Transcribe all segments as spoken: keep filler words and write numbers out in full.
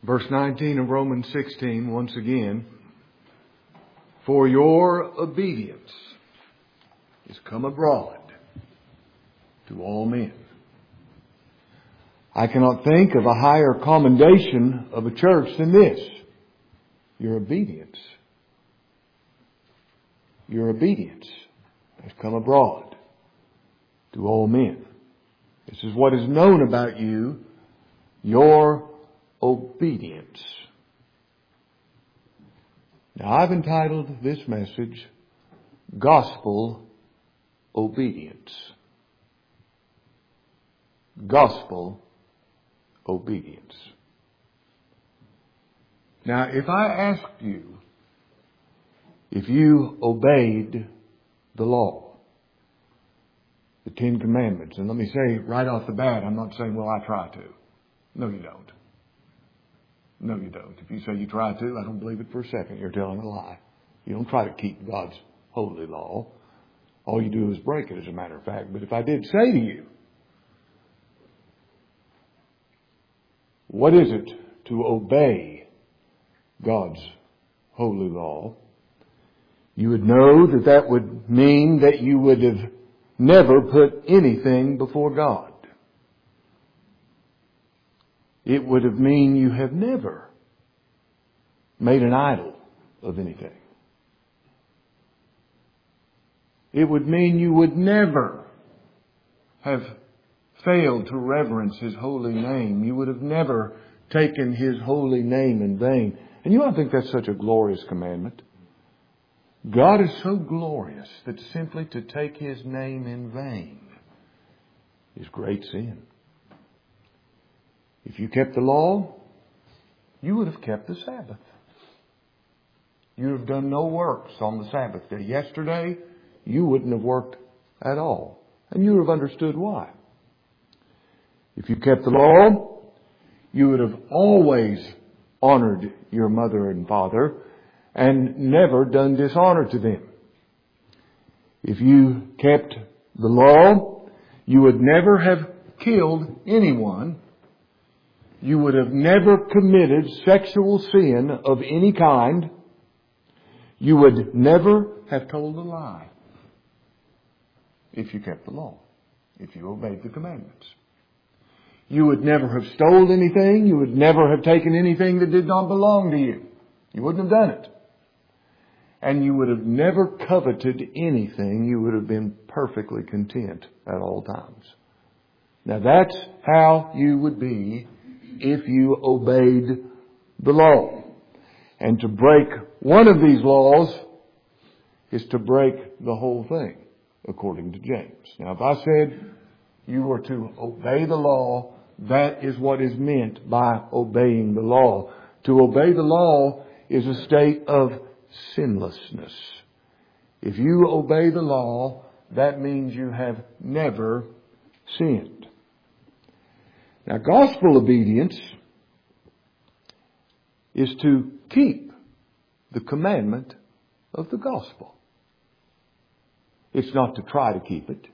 Verse nineteen of Romans sixteen, once again, for your obedience is come abroad to all men. I cannot think of a higher commendation of a church than this. Your obedience. Your obedience has come abroad to all men. This is what is known about you, your obedience. Now, I've entitled this message, Gospel Obedience. Gospel Obedience. Now, if I asked you if you obeyed the law, the Ten Commandments, and let me say right off the bat, I'm not saying, well, I try to. No, you don't. No, you don't. If you say you try to, I don't believe it for a second. You're telling a lie. You don't try to keep God's holy law. All you do is break it, as a matter of fact. But if I did say to you, what is it to obey God's holy law? You would know that that would mean that you would have never put anything before God. It would have mean you have never made an idol of anything. It would mean you would never have failed to reverence His holy name. You would have never taken His holy name in vain. And you don't think that's such a glorious commandment? God is so glorious that simply to take His name in vain is great sin. If you kept the law, you would have kept the Sabbath. You would have done no works on the Sabbath day. Yesterday, you wouldn't have worked at all. And you would have understood why. If you kept the law, you would have always honored your mother and father and never done dishonor to them. If you kept the law, you would never have killed anyone. You would have never committed sexual sin of any kind. You would never have told a lie if you kept the law, if you obeyed the commandments. You would never have stole anything. You would never have taken anything that did not belong to you. You wouldn't have done it. And you would have never coveted anything. You would have been perfectly content at all times. Now that's how you would be if you obeyed the law. And to break one of these laws is to break the whole thing, according to James. Now, if I said you were to obey the law, that is what is meant by obeying the law. To obey the law is a state of sinlessness. If you obey the law, that means you have never sinned. Now, gospel obedience is to keep the commandment of the gospel. It's not to try to keep it.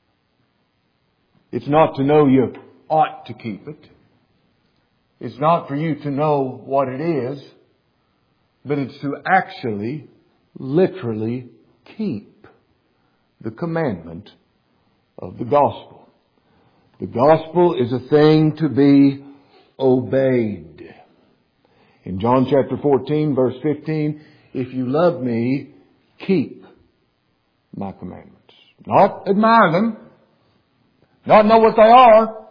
It's not to know you ought to keep it. It's not for you to know what it is, but it's to actually, literally keep the commandment of the gospel. The gospel is a thing to be obeyed. In John chapter fourteen, verse fifteen, if you love me, keep my commandments. Not admire them. Not know what they are.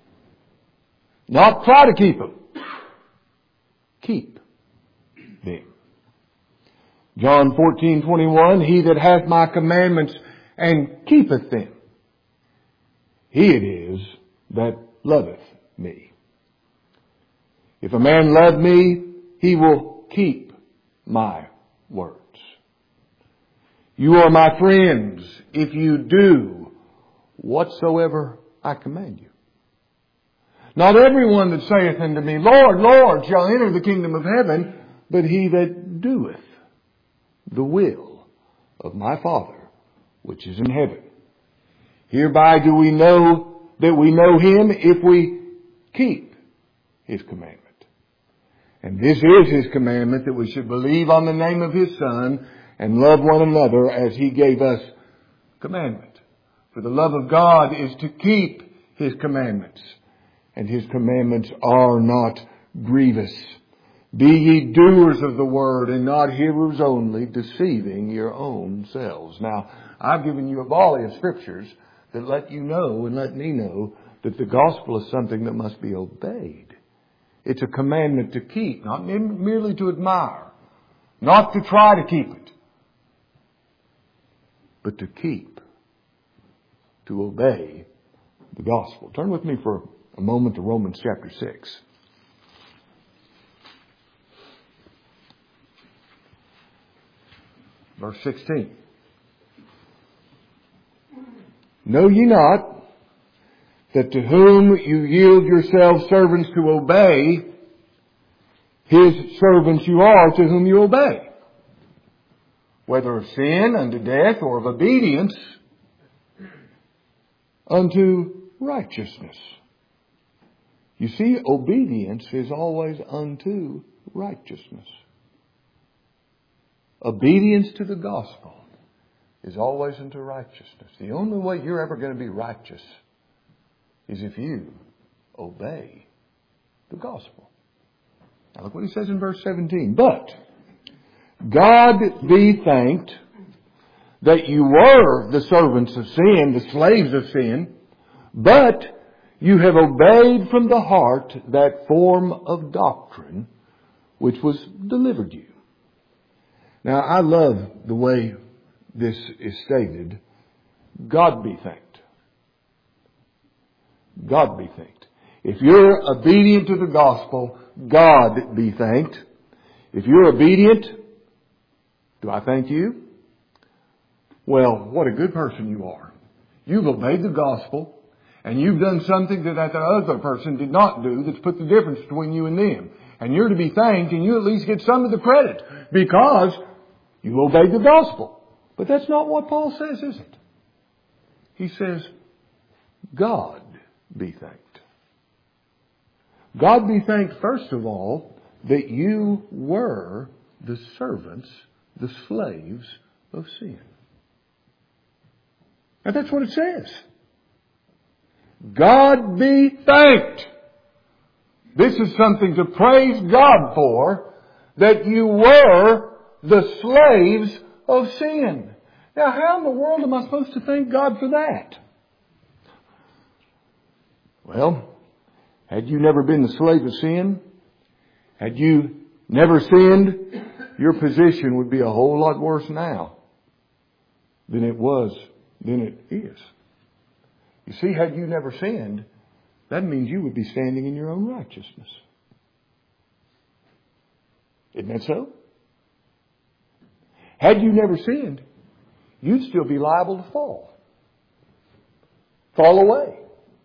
Not try to keep them. Keep them. John fourteen twenty-one, he that hath my commandments and keepeth them, he it is that loveth me. If a man love me, he will keep my words. You are my friends if you do whatsoever I command you. Not everyone that saith unto me, Lord, Lord, shall enter the kingdom of heaven, but he that doeth the will of my Father which is in heaven. Hereby do we know that we know Him if we keep His commandment. And this is His commandment, that we should believe on the name of His Son and love one another as He gave us commandment. For the love of God is to keep His commandments, and His commandments are not grievous. Be ye doers of the word and not hearers only, deceiving your own selves. Now, I've given you a volley of scriptures that let you know and let me know that the gospel is something that must be obeyed. It's a commandment to keep, not merely to admire, not to try to keep it, but to keep, to obey the gospel. Turn with me for a moment to Romans chapter six. Verse sixteen. Know ye not that to whom you yield yourselves servants to obey, His servants you are to whom you obey, whether of sin unto death or of obedience unto righteousness. You see, obedience is always unto righteousness. Obedience to the gospel is always unto righteousness. The only way you're ever going to be righteous is if you obey the gospel. Now look what he says in verse seventeen. But God be thanked that you were the servants of sin, the slaves of sin, but you have obeyed from the heart that form of doctrine which was delivered you. Now, I love the way this is stated. God be thanked. God be thanked. If you're obedient to the gospel, God be thanked. If you're obedient, do I thank you? Well, what a good person you are. You've obeyed the gospel, and you've done something that that other person did not do that's put the difference between you and them. And you're to be thanked, and you at least get some of the credit because you obeyed the gospel. But that's not what Paul says, is it? He says, God be thanked. God be thanked, first of all, that you were the servants, the slaves of sin. And that's what it says. God be thanked. This is something to praise God for, that you were the slaves of sin. Now, how in the world am I supposed to thank God for that? Well, had you never been the slave of sin, had you never sinned, your position would be a whole lot worse now than it was, than it is. You see, had you never sinned, that means you would be standing in your own righteousness. Isn't that so? Had you never sinned, you'd still be liable to fall. Fall away.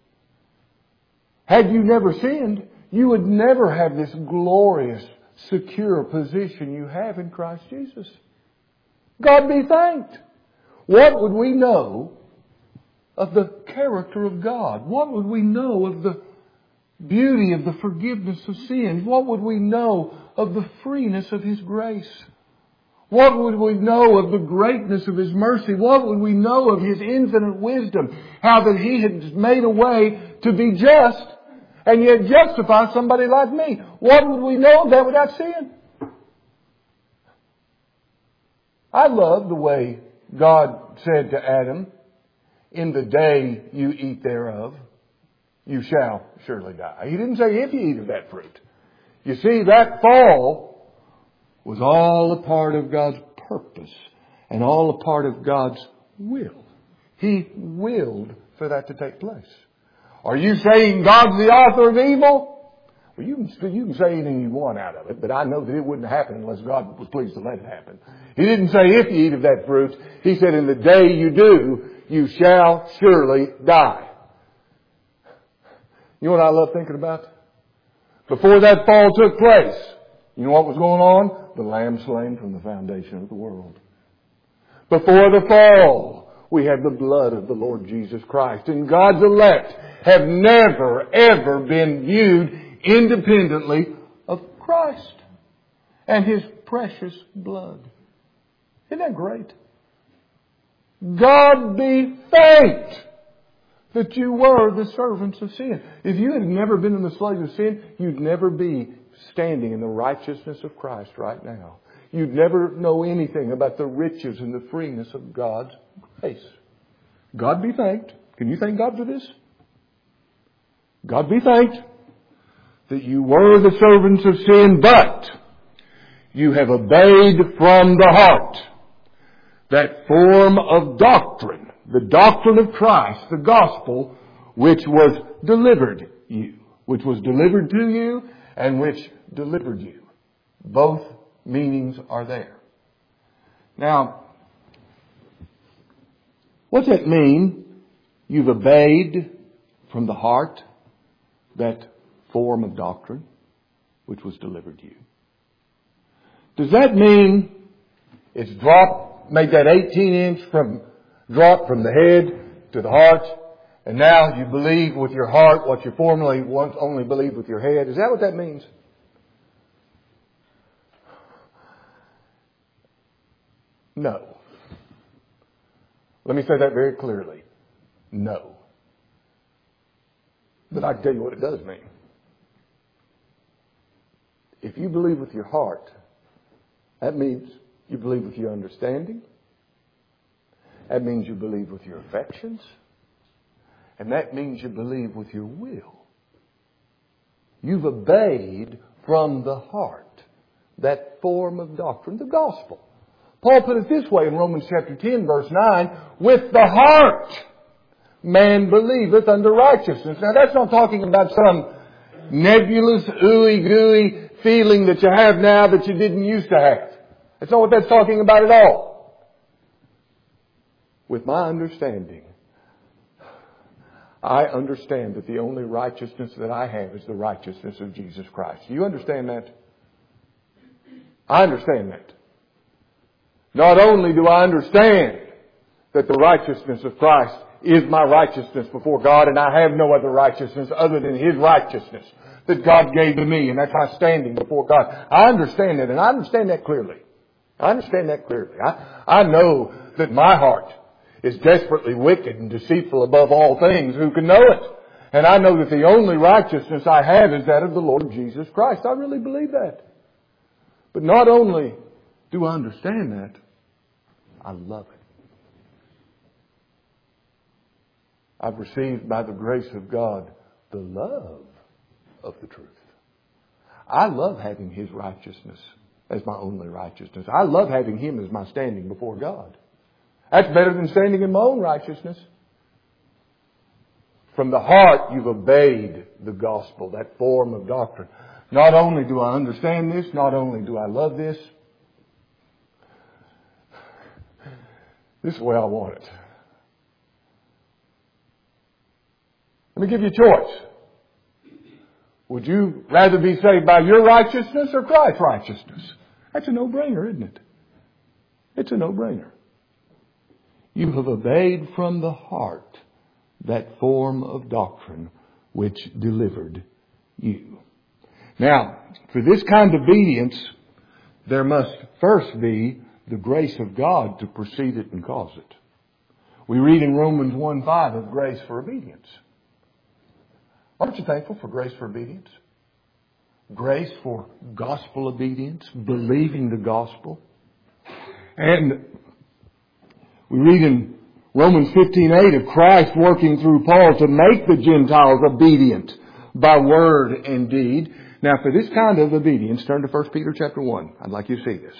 Had you never sinned, you would never have this glorious, secure position you have in Christ Jesus. God be thanked. What would we know of the character of God? What would we know of the beauty of the forgiveness of sins? What would we know of the freeness of His grace? What would we know of the greatness of His mercy? What would we know of His infinite wisdom? How that He had made a way to be just and yet justify somebody like me. What would we know of that without sin? I love the way God said to Adam, in the day you eat thereof, you shall surely die. He didn't say if you eat of that fruit. You see, that fall was all a part of God's purpose and all a part of God's will. He willed for that to take place. Are you saying God's the author of evil? Well, you can, you can say anything you want out of it, but I know that it wouldn't happen unless God was pleased to let it happen. He didn't say if you eat of that fruit. He said in the day you do, you shall surely die. You know what I love thinking about? Before that fall took place, you know what was going on? The Lamb slain from the foundation of the world. Before the fall, we had the blood of the Lord Jesus Christ. And God's elect have never, ever been viewed independently of Christ and His precious blood. Isn't that great? God be thanked that you were the servants of sin. If you had never been in the slave of sin, you'd never be standing in the righteousness of Christ right now. You'd never know anything about the riches and the freeness of God's grace. God be thanked. Can you thank God for this? God be thanked that you were the servants of sin, but you have obeyed from the heart that form of doctrine, the doctrine of Christ, the gospel, which was delivered you, which was delivered to you, and which delivered you. Both meanings are there. Now, what's that mean? You've obeyed from the heart that form of doctrine which was delivered to you. Does that mean it's dropped, made that eighteen inch from drop from the head to the heart, and now you believe with your heart what you formerly once only believed with your head? Is that what that means? No. Let me say that very clearly. No. But I can tell you what it does mean. If you believe with your heart, that means you believe with your understanding. That means you believe with your affections. And that means you believe with your will. You've obeyed from the heart that form of doctrine, the gospel. Paul put it this way in Romans chapter ten, verse nine, with the heart man believeth unto righteousness. Now that's not talking about some nebulous, ooey gooey feeling that you have now that you didn't used to have. That's not what that's talking about at all. With my understanding, I understand that the only righteousness that I have is the righteousness of Jesus Christ. Do you understand that? I understand that. Not only do I understand that the righteousness of Christ is my righteousness before God, and I have no other righteousness other than His righteousness that God gave to me, and that's my standing before God. I understand that, and I understand that clearly. I understand that clearly. I, I know that my heart is desperately wicked and deceitful above all things. Who can know it? And I know that the only righteousness I have is that of the Lord Jesus Christ. I really believe that. But not only do I understand that, I love it. I've received by the grace of God the love of the truth. I love having His righteousness as my only righteousness. I love having Him as my standing before God. That's better than standing in my own righteousness. From the heart you've obeyed the gospel, that form of doctrine. Not only do I understand this, not only do I love this, this is the way I want it. Let me give you a choice. Would you rather be saved by your righteousness or Christ's righteousness? That's a no-brainer, isn't it? It's a no-brainer. You have obeyed from the heart that form of doctrine which delivered you. Now, for this kind of obedience, there must first be the grace of God to precede it and cause it. We read in Romans one five of grace for obedience. Aren't you thankful for grace for obedience? Grace for gospel obedience, believing the gospel. And we read in Romans fifteen eight of Christ working through Paul to make the Gentiles obedient by word and deed. Now for this kind of obedience, turn to First Peter chapter one. I'd like you to see this.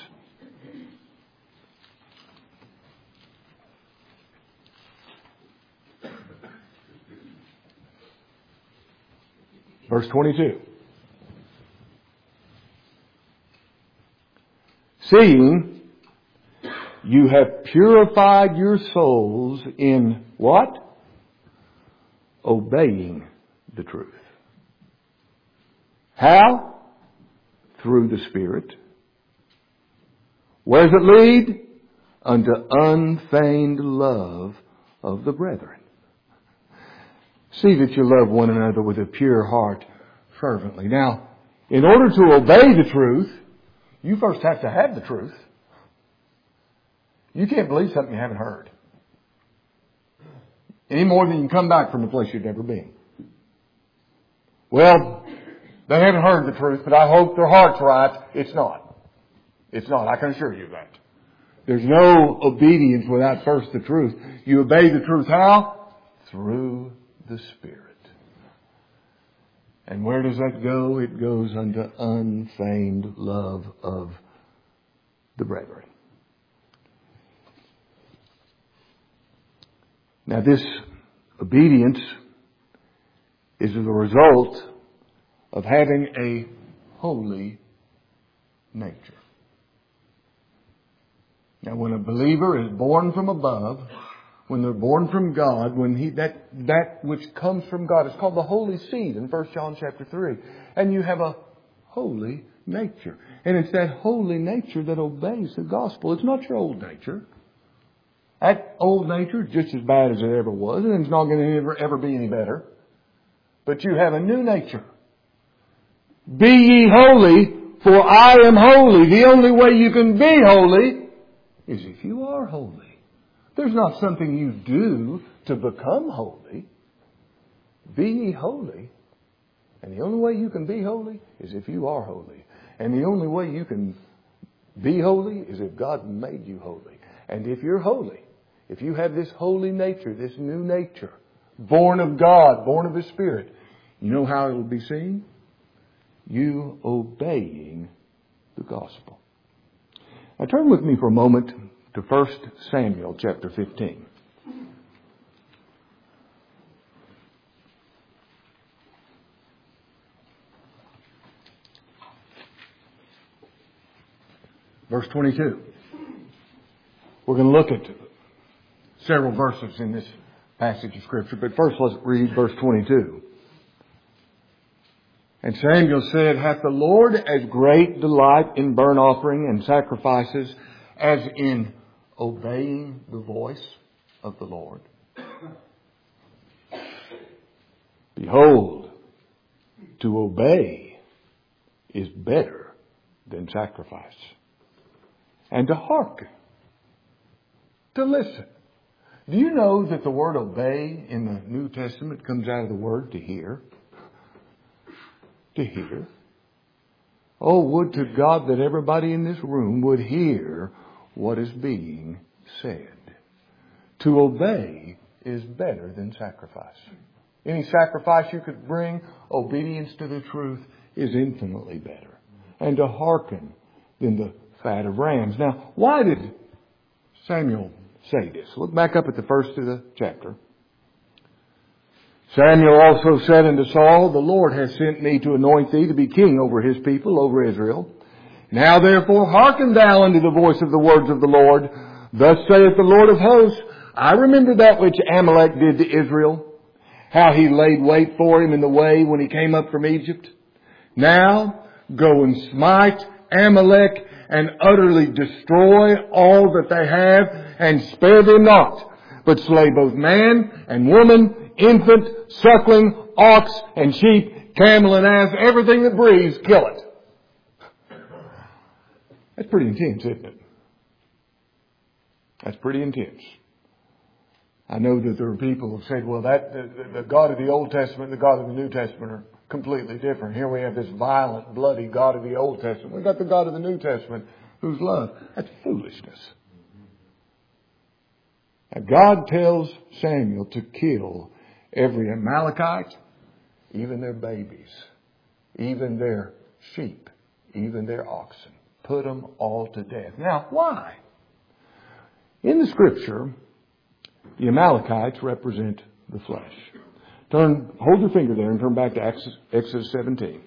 Verse twenty-two. Seeing you have purified your souls in what? Obeying the truth. How? Through the Spirit. Where does it lead? Unto unfeigned love of the brethren. See that you love one another with a pure heart fervently. Now, In order to obey the truth, you first have to have the truth. You can't believe something you haven't heard. Any more than you can come back from a place you've never been. Well, they haven't heard the truth, but I hope their heart's right. It's not. It's not. I can assure you of that. There's no obedience without first the truth. You obey the truth how? Through the Spirit. And where does that go? It goes unto unfeigned love of the brethren. Now this obedience is the result of having a holy nature. Now when a believer is born from above, when they're born from God, when he that that which comes from God is called the holy seed in First John chapter three. And you have a holy nature. And it's that holy nature that obeys the gospel. It's not your old nature. That old nature is just as bad as it ever was, and it's not going to ever, ever be any better. But you have a new nature. Be ye holy, for I am holy. The only way you can be holy is if you are holy. There's not something you do to become holy. Be ye holy. And the only way you can be holy is if you are holy. And the only way you can be holy is if God made you holy. And if you're holy, if you have this holy nature, this new nature, born of God, born of His Spirit, you know how it will be seen? You obeying the gospel. Now turn with me for a moment to First Samuel chapter fifteen. Verse twenty-two. We're going to look at several verses in this passage of Scripture, but first let's read verse twenty-two. And Samuel said, hath the Lord as great delight in burnt offering and sacrifices as in obeying the voice of the Lord? Behold, to obey is better than sacrifice, and to hearken, to listen. Do you know that the word obey in the New Testament comes out of the word to hear? To hear. Oh, would to God that everybody in this room would hear what is being said. To obey is better than sacrifice. Any sacrifice you could bring, obedience to the truth is infinitely better. And to hearken than the fat of rams. Now, why did Samuel say this? Look back up at the first of the chapter. Samuel also said unto Saul, the Lord hath sent me to anoint thee to be king over His people, over Israel. Now therefore hearken thou unto the voice of the words of the Lord. Thus saith the Lord of hosts, I remember that which Amalek did to Israel, how he laid wait for him in the way when he came up from Egypt. Now go and smite Amalek and utterly destroy all that they have, and spare them not, but slay both man and woman, infant, suckling, ox and sheep, camel and ass, everything that breathes, kill it. That's pretty intense, isn't it? That's pretty intense. I know that there are people who said, well, that the, the God of the Old Testament and the God of the New Testament are completely different. Here we have this violent, bloody God of the Old Testament. We've got the God of the New Testament who's love. That's foolishness. Now, God tells Samuel to kill every Amalekite, even their babies, even their sheep, even their oxen. Put them all to death. Now, why? In the Scripture, the Amalekites represent the flesh. Turn, hold your finger there and turn back to Exodus, Exodus seventeen.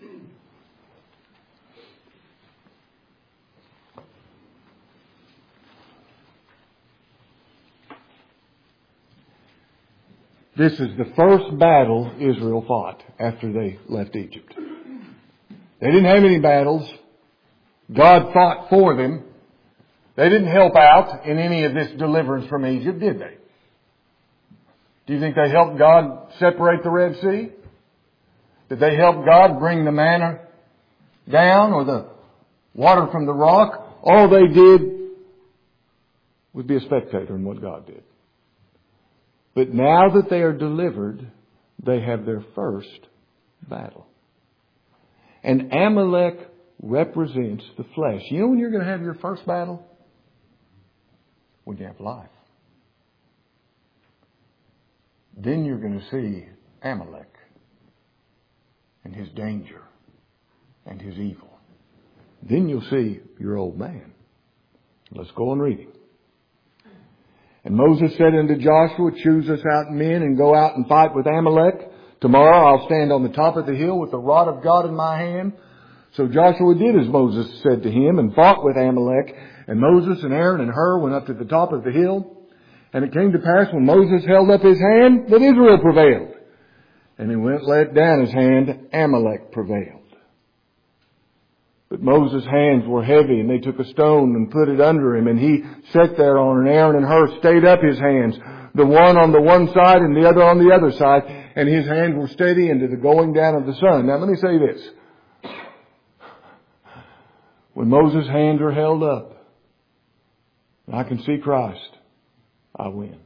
This is the first battle Israel fought after they left Egypt. They didn't have any battles. God fought for them. They didn't help out in any of this deliverance from Egypt, did they? Do you think they helped God separate the Red Sea? Did they help God bring the manna down or the water from the rock. All they did was be a spectator in what God did. But now that they are delivered, they have their first battle. And Amalek represents the flesh. You know when you're going to have your first battle? When you have life. Then you're going to see Amalek and his danger and his evil. Then you'll see your old man. Let's go on reading. And Moses said unto Joshua, choose us out men and go out and fight with Amalek. Tomorrow I'll stand on the top of the hill with the rod of God in my hand. So Joshua did as Moses said to him and fought with Amalek. And Moses and Aaron and Hur went up to the top of the hill. And it came to pass when Moses held up his hand that Israel prevailed. And he went let down his hand, Amalek prevailed. But Moses' hands were heavy, and they took a stone and put it under him, and he sat there on, and Aaron and Hur stayed up his hands, the one on the one side and the other on the other side, and his hands were steady into the going down of the sun. Now let me say this. When Moses' hands are held up, and I can see Christ, I win.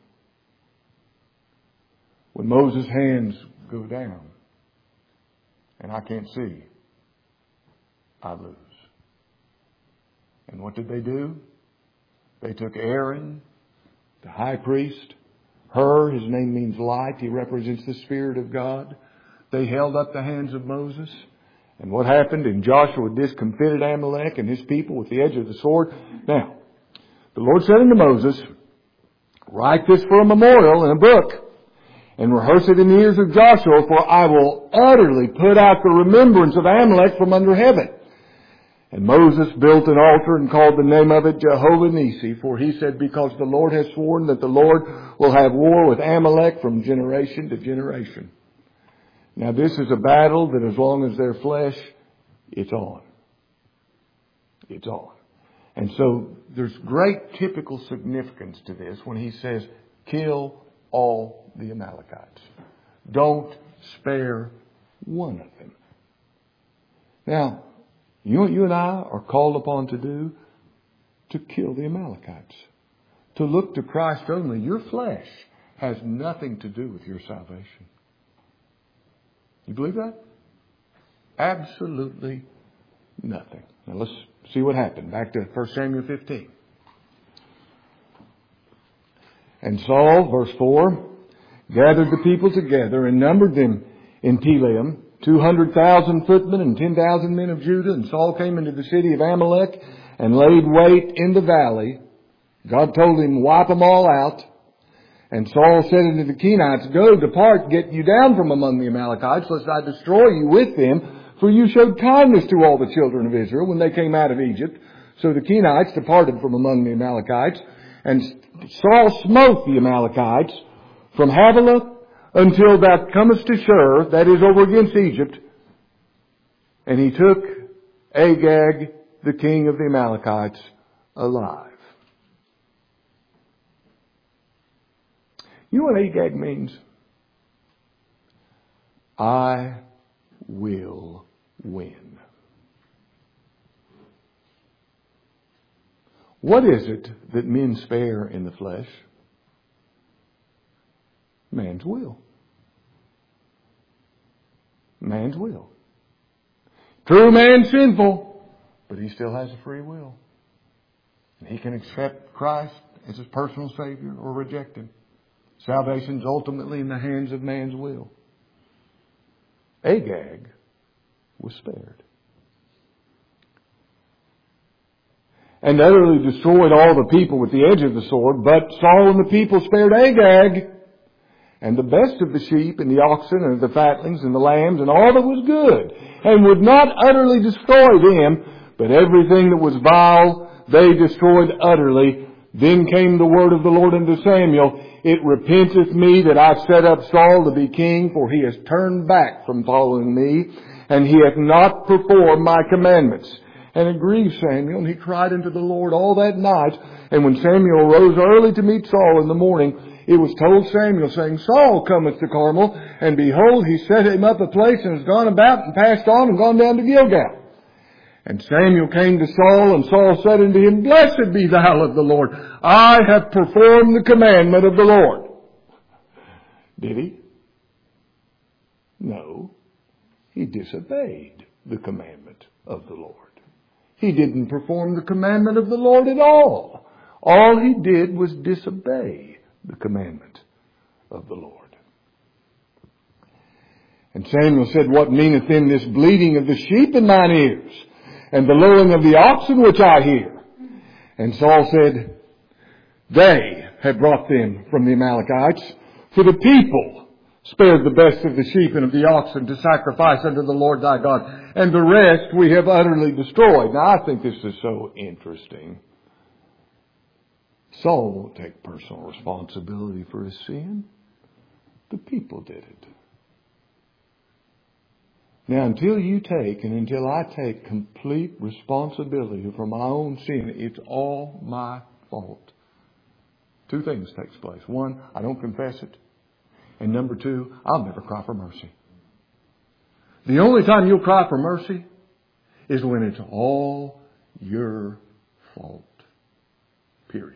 When Moses' hands go down, and I can't see, I lose. And what did they do? They took Aaron, the high priest, Hur, his name means light, he represents the Spirit of God. They held up the hands of Moses. And what happened? And Joshua discomfited Amalek and his people with the edge of the sword. Now, the Lord said unto Moses, write this for a memorial in a book, and rehearse it in the ears of Joshua, for I will utterly put out the remembrance of Amalek from under heaven. And Moses built an altar and called the name of it Jehovah Nissi, for he said, because the Lord has sworn that the Lord will have war with Amalek from generation to generation. Now this is a battle that as long as they're flesh, it's on. It's on. And so there's great typical significance to this when he says, kill all the Amalekites. Don't spare one of them. Now, you know what you and I are called upon to do? To kill the Amalekites. To look to Christ only. Your flesh has nothing to do with your salvation. You believe that? Absolutely nothing. Now let's see what happened. Back to First Samuel fifteen. And Saul, verse four, gathered the people together and numbered them in Telaim, two hundred thousand footmen and ten thousand men of Judah. And Saul came into the city of Amalek and laid wait in the valley. God told him, wipe them all out. And Saul said unto the Kenites, go, depart, get you down from among the Amalekites, lest I destroy you with them. For you showed kindness to all the children of Israel when they came out of Egypt. So the Kenites departed from among the Amalekites. And Saul smote the Amalekites from Havilah until thou comest to Shur, that is over against Egypt. And he took Agag, the king of the Amalekites, alive. You know what Agag means? I will win. What is it that men spare in the flesh? Man's will. Man's will. True, man's sinful, but he still has a free will. And he can accept Christ as his personal Savior or reject him. Salvation's ultimately in the hands of man's will. Agag was spared. And utterly destroyed all the people with the edge of the sword, but Saul and the people spared Agag, and the best of the sheep and the oxen and the fatlings and the lambs and all that was good, and would not utterly destroy them, but everything that was vile they destroyed utterly. Then came the word of the Lord unto Samuel, it repenteth me that I set up Saul to be king, for he has turned back from following me, and he hath not performed my commandments. And it grieved Samuel, and he cried unto the Lord all that night. And when Samuel rose early to meet Saul in the morning, it was told Samuel, saying, Saul cometh to Carmel, and behold, he set him up a place, and has gone about and passed on and gone down to Gilgal. And Samuel came to Saul, and Saul said unto him, Blessed be thou of the Lord. I have performed the commandment of the Lord. Did he? No. He disobeyed the commandment of the Lord. He didn't perform the commandment of the Lord at all. All he did was disobey the commandment of the Lord. And Samuel said, What meaneth then this bleating of the sheep in mine ears, and the lowing of the oxen which I hear? And Saul said, They have brought them from the Amalekites, for the people spared the best of the sheep and of the oxen to sacrifice unto the Lord thy God, and the rest we have utterly destroyed. Now I think this is so interesting. Saul won't take personal responsibility for his sin. The people did it. Now, until you take and until I take complete responsibility for my own sin, it's all my fault. Two things takes place. One, I don't confess it. And number two, I'll never cry for mercy. The only time you'll cry for mercy is when it's all your fault. Period.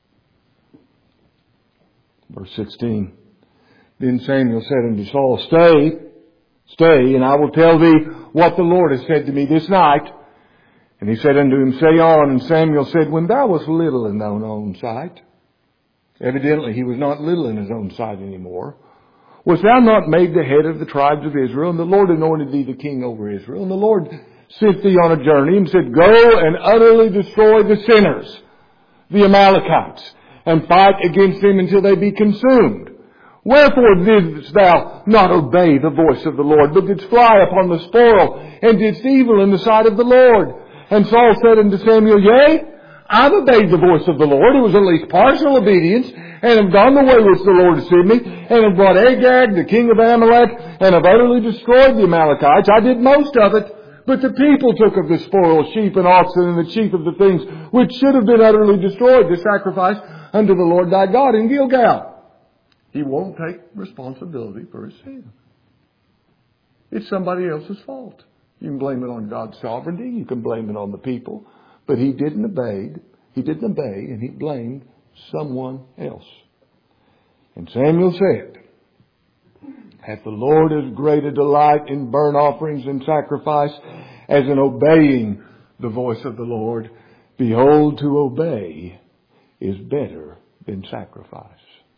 Verse sixteen. Then Samuel said unto Saul, Stay, stay, and I will tell thee what the Lord has said to me this night. And he said unto him, Say on. And Samuel said, When thou wast little in thine own sight. Evidently he was not little in his own sight anymore. Wast thou not made the head of the tribes of Israel? And the Lord anointed thee the king over Israel. And the Lord sent thee on a journey and said, Go and utterly destroy the sinners, the Amalekites, and fight against them until they be consumed. Wherefore didst thou not obey the voice of the Lord, but didst fly upon the spoil, and didst evil in the sight of the Lord? And Saul said unto Samuel, Yea, I've obeyed the voice of the Lord. It was at least partial obedience, and have gone the way which the Lord has sent me, and have brought Agag, the king of Amalek, and have utterly destroyed the Amalekites. I did most of it, but the people took of the spoil, sheep and oxen, and the chief of the things which should have been utterly destroyed, to sacrifice unto the Lord thy God in Gilgal. He won't take responsibility for his sin. It's somebody else's fault. You can blame it on God's sovereignty. You can blame it on the people. But he didn't obey. He didn't obey, and he blamed someone else. And Samuel said, Hath the Lord as great a delight in burnt offerings and sacrifice as in obeying the voice of the Lord? Behold, to obey is better than sacrifice.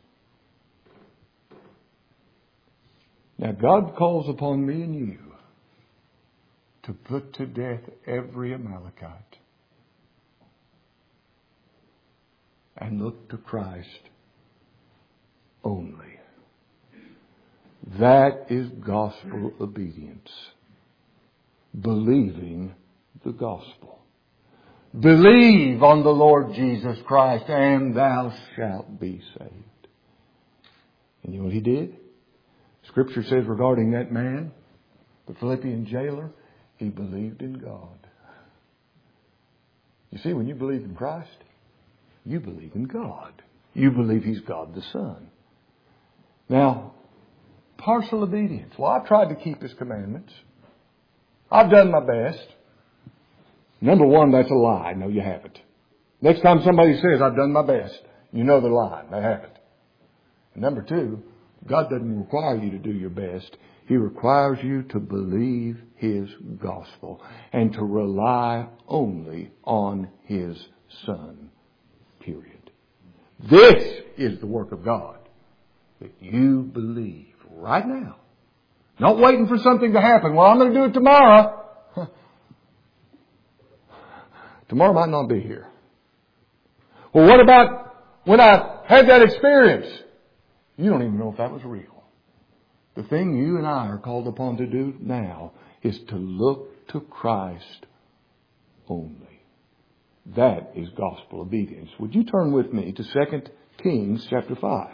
Now God calls upon me and you to put to death every Amalekite and look to Christ only. That is gospel obedience. Believing the gospel. Believe on the Lord Jesus Christ and thou shalt be saved. And you know what he did? Scripture says regarding that man, the Philippian jailer, he believed in God. You see, when you believe in Christ, you believe in God. You believe He's God the Son. Now, partial obedience. Well, I've tried to keep His commandments. I've done my best. Number one, that's a lie. No, you haven't. Next time somebody says, I've done my best, you know they're lying. They haven't. And number two, God doesn't require you to do your best. He requires you to believe His gospel and to rely only on His Son. Period. This is the work of God. That you believe right now. Not waiting for something to happen. Well, I'm going to do it tomorrow. Tomorrow might not be here. Well, what about when I had that experience? You don't even know if that was real. The thing you and I are called upon to do now is to look to Christ only. That is gospel obedience. Would you turn with me to Second Kings chapter five?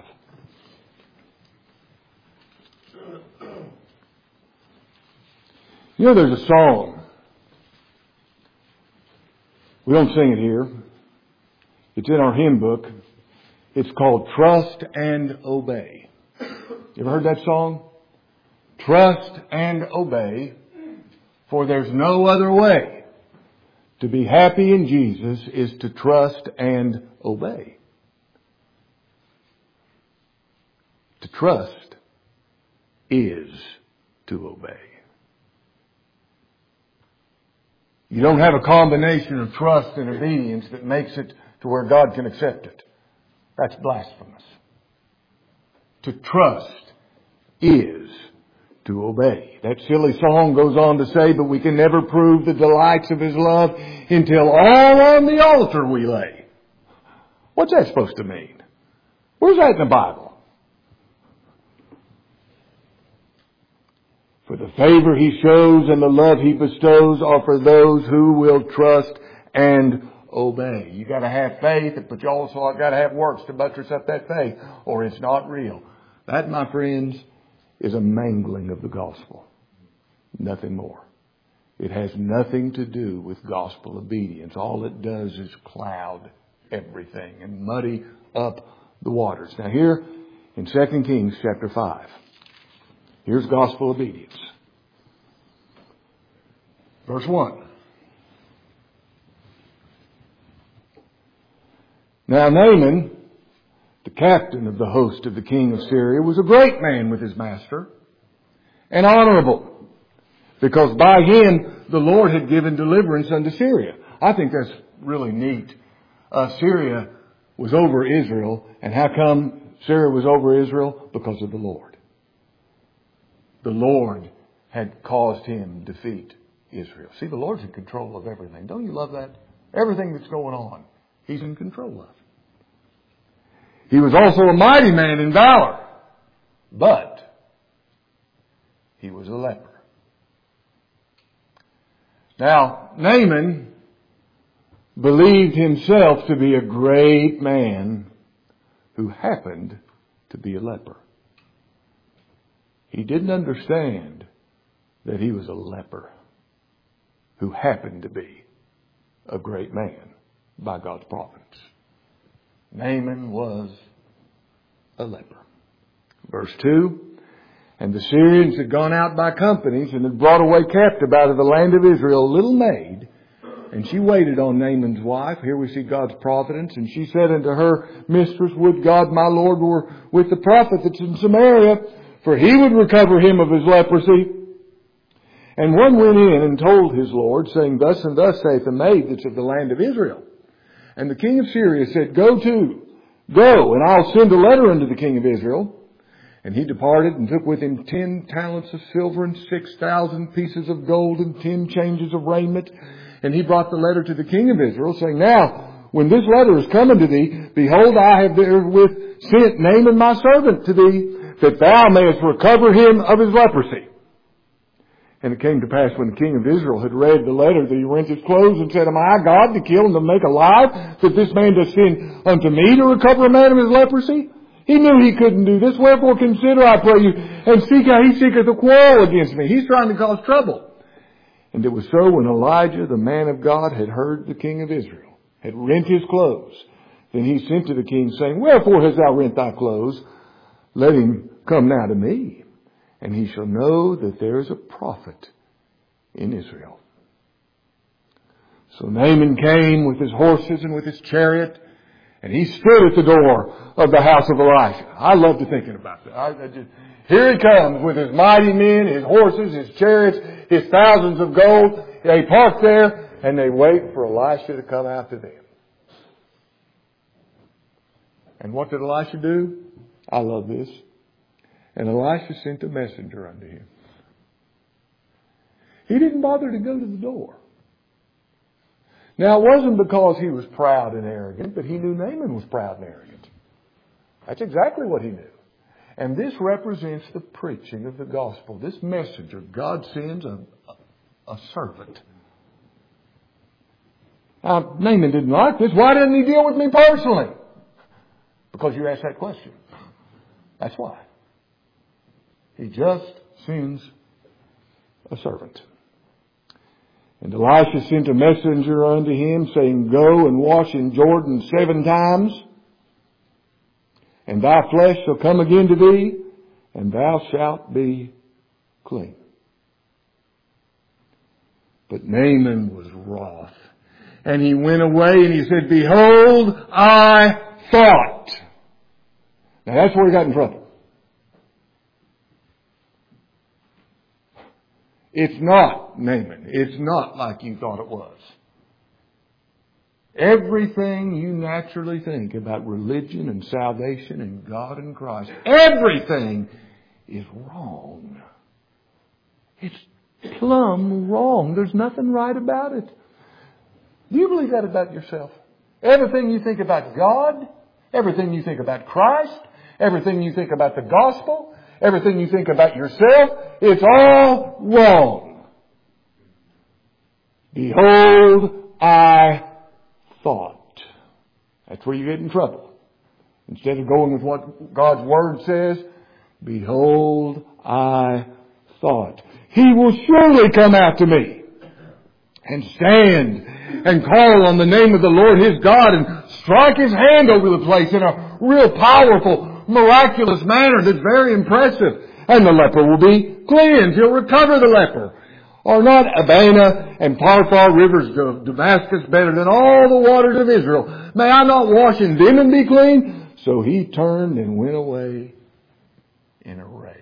You know, there's a song. We don't sing it here. It's in our hymn book. It's called Trust and Obey. You ever heard that song? Trust and obey, for there's no other way To be happy in Jesus is to trust and obey. To trust is to obey. You don't have a combination of trust and obedience that makes it to where God can accept it. That's blasphemous. To trust is to obey. That silly song goes on to say, but we can never prove the delights of His love until all on the altar we lay. What's that supposed to mean? Where's that in the Bible? For the favor He shows and the love He bestows are for those who will trust and obey. You got to have faith, but you also got to have works to buttress up that faith, or it's not real. That, my friends, is a mangling of the gospel. Nothing more. It has nothing to do with gospel obedience. All it does is cloud everything and muddy up the waters. Now here in Second Kings chapter five, here's gospel obedience. Verse one. Now Naaman, the captain of the host of the king of Syria, was a great man with his master and honorable, because by him the Lord had given deliverance unto Syria. I think that's really neat. Uh, Syria was over Israel, and how come Syria was over Israel? Because of the Lord. The Lord had caused him defeat Israel. See, the Lord's in control of everything. Don't you love that? Everything that's going on, He's in control of. He was also a mighty man in valor, but he was a leper. Now, Naaman believed himself to be a great man who happened to be a leper. He didn't understand that he was a leper who happened to be a great man by God's providence. Naaman was a leper. Verse two, and the Syrians had gone out by companies and had brought away captive out of the land of Israel a little maid, and she waited on Naaman's wife. Here we see God's providence. And she said unto her mistress, would God my Lord were with the prophet that's in Samaria, for he would recover him of his leprosy. And one went in and told his Lord, saying, thus and thus saith the maid that's of the land of Israel. And the king of Syria said, go to, go, and I'll send a letter unto the king of Israel. And he departed and took with him ten talents of silver and six thousand pieces of gold and ten changes of raiment. And he brought the letter to the king of Israel, saying, now, when this letter is come unto thee, behold, I have therewith sent Naaman my servant to thee, that thou mayest recover him of his leprosy. And it came to pass when the king of Israel had read the letter that he rent his clothes and said, am I God to kill and to make alive, that this man does send unto me to recover a man of his leprosy? He knew he couldn't do this. Wherefore consider, I pray you, and seek how he seeketh a quarrel against me. He's trying to cause trouble. And it was so when Elijah, the man of God, had heard the king of Israel, had rent his clothes. Then he sent to the king, saying, wherefore hast thou rent thy clothes? Let him come now to me, and he shall know that there is a prophet in Israel. So Naaman came with his horses and with his chariot, and he stood at the door of the house of Elisha. I love to thinking about that. I, I just, here he comes with his mighty men, his horses, his chariots, his thousands of gold. They park there, and they wait for Elisha to come out to them. And what did Elisha do? I love this. And Elisha sent a messenger unto him. He didn't bother to go to the door. Now, it wasn't because he was proud and arrogant, but he knew Naaman was proud and arrogant. That's exactly what he knew. And this represents the preaching of the gospel. This messenger, God sends a, a servant. Now, Naaman didn't like this. Why didn't he deal with me personally? Because you asked that question. That's why. He just sends a servant. And Elisha sent a messenger unto him, saying, go and wash in Jordan seven times, and thy flesh shall come again to thee, and thou shalt be clean. But Naaman was wroth, And he went away and he said, behold, I thought. Now that's where he got in trouble. It's not, Naaman, it's not like you thought it was. Everything you naturally think about religion and salvation and God and Christ, everything is wrong. It's plumb wrong. There's nothing right about it. Do you believe that about yourself? Everything you think about God, everything you think about Christ, everything you think about the gospel, everything you think about yourself, it's all wrong. Behold, I thought. That's where you get in trouble. Instead of going with what God's Word says, behold, I thought. He will surely come out to me and stand and call on the name of the Lord his God and strike his hand over the place in a real powerful, miraculous manner that's very impressive. And the leper will be cleansed. He'll recover the leper. Are not Abana and Pharpar rivers of Damascus better than all the waters of Israel? May I not wash in them and be clean? So he turned and went away in a rage.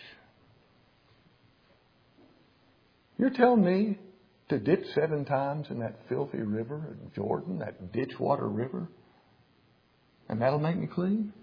You're telling me to dip seven times in that filthy river of Jordan, that ditchwater river, and that'll make me clean?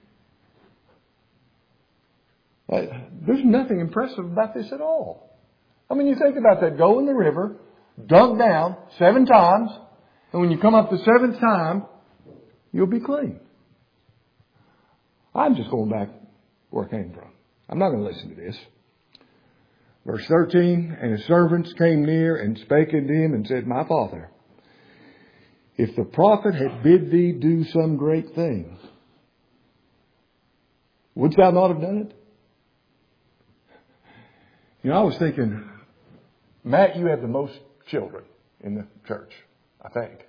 There's nothing impressive about this at all. I mean, you think about that. Go in the river, dunk down seven times, and when you come up the seventh time, you'll be clean. I'm just going back where I came from. I'm not going to listen to this. Verse thirteen, and his servants came near and spake unto him and said, my father, if the prophet had bid thee do some great thing, wouldst thou not have done it? You know, I was thinking, Matt, you have the most children in the church, I think.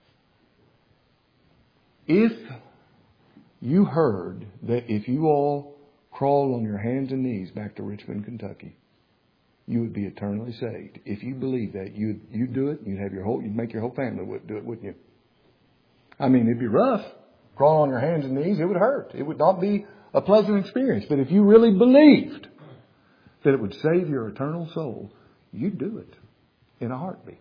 If you heard that if you all crawled on your hands and knees back to Richmond, Kentucky, you would be eternally saved. If you believe that, you'd, you'd do it. You'd have your whole, you'd make your whole family do it, wouldn't you? I mean, it'd be rough. Crawling on your hands and knees, it would hurt. It would not be a pleasant experience. But if you really believed that it would save your eternal soul, you'd do it in a heartbeat.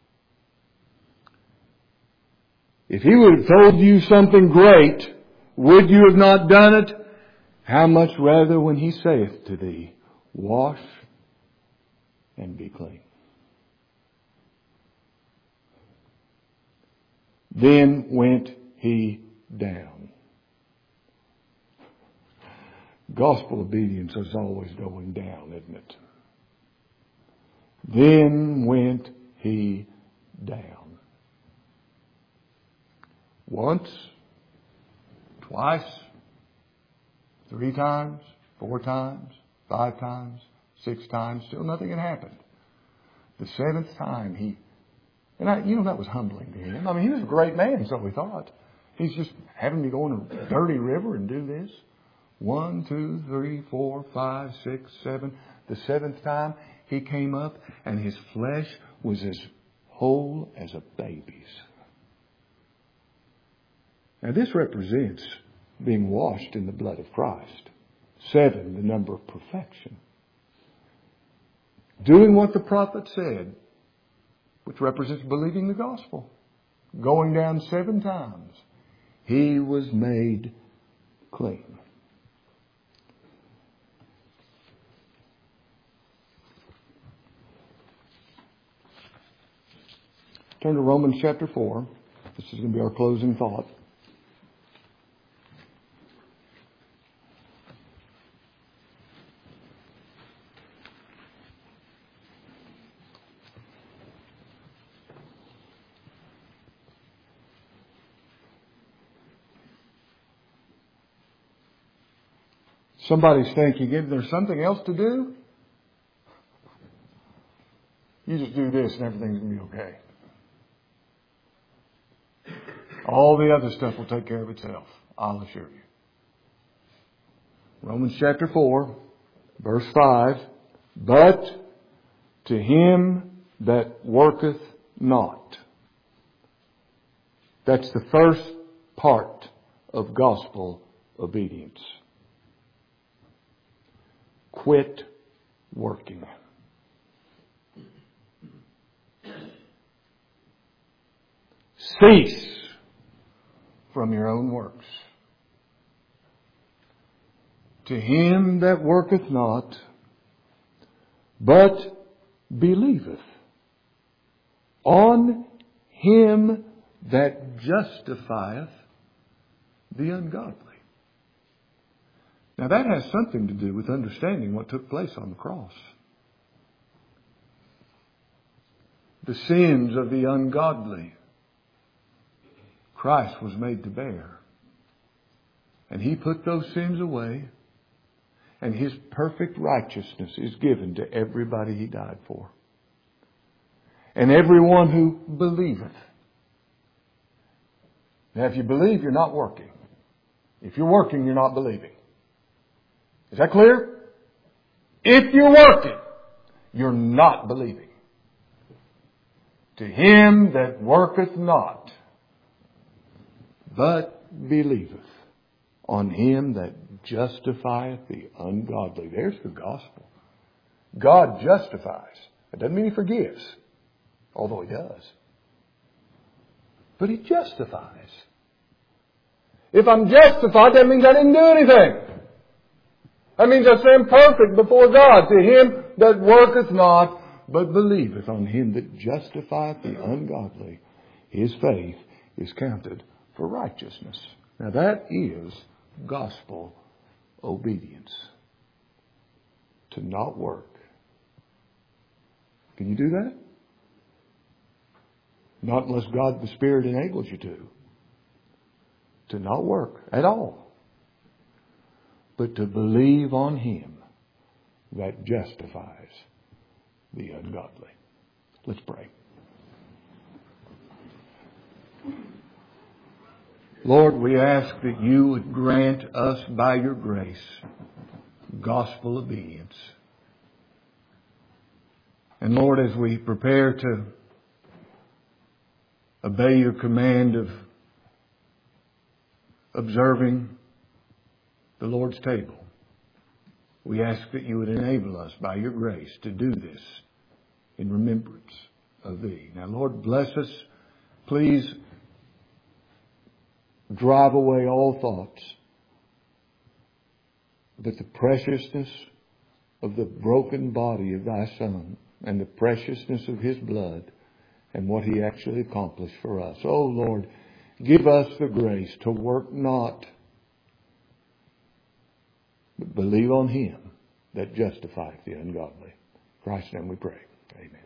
If he would have told you something great, would you have not done it? How much rather when he saith to thee, wash and be clean. Then went he down. Gospel obedience is always going down, isn't it? Then went he down. Once, twice, three times, four times, five times, six times, still nothing had happened. The seventh time he, and I, you know, that was humbling to him. I mean, he was a great man, so we thought. He's just having me go in a dirty river and do this. One, two, three, four, five, six, seven. The seventh time he came up and his flesh was as whole as a baby's. Now this represents being washed in the blood of Christ. Seven, the number of perfection. Doing what the prophet said, which represents believing the gospel. Going down seven times, he was made clean. Turn to Romans chapter four. This is going to be our closing thought. Somebody's thinking, if there's something else to do, you just do this and everything's going to be okay. All the other stuff will take care of itself, I'll assure you. Romans chapter four, verse five. But to him that worketh not, That's the first part of gospel obedience. Quit working. Cease from your own works. To him that worketh not, but believeth on him that justifieth the ungodly. Now that has something to do with understanding what took place on the cross. The sins of the ungodly, Christ was made to bear. And He put those sins away. And His perfect righteousness is given to everybody He died for. And everyone who believeth. Now if you believe, you're not working. If you're working, you're not believing. Is that clear? If you're working, you're not believing. To him that worketh not, but believeth on him that justifieth the ungodly. There's the gospel. God justifies. That doesn't mean He forgives, although He does. But He justifies. If I'm justified, that means I didn't do anything. That means I stand perfect before God. To him that worketh not, but believeth on him that justifieth the ungodly, his faith is counted for righteousness. Now that is gospel obedience. To not work. Can you do that? Not unless God the Spirit enables you to. To not work at all. But to believe on him that justifies the ungodly. Let's pray. Lord, we ask that you would grant us by your grace gospel obedience. And Lord, as we prepare to obey your command of observing the Lord's table, we ask that you would enable us by your grace to do this in remembrance of thee. Now, Lord, bless us. Please drive away all thoughts that the preciousness of the broken body of thy Son and the preciousness of his blood and what he actually accomplished for us. Oh, Lord, give us the grace to work not, but believe on him that justifieth the ungodly. In Christ's name we pray. Amen.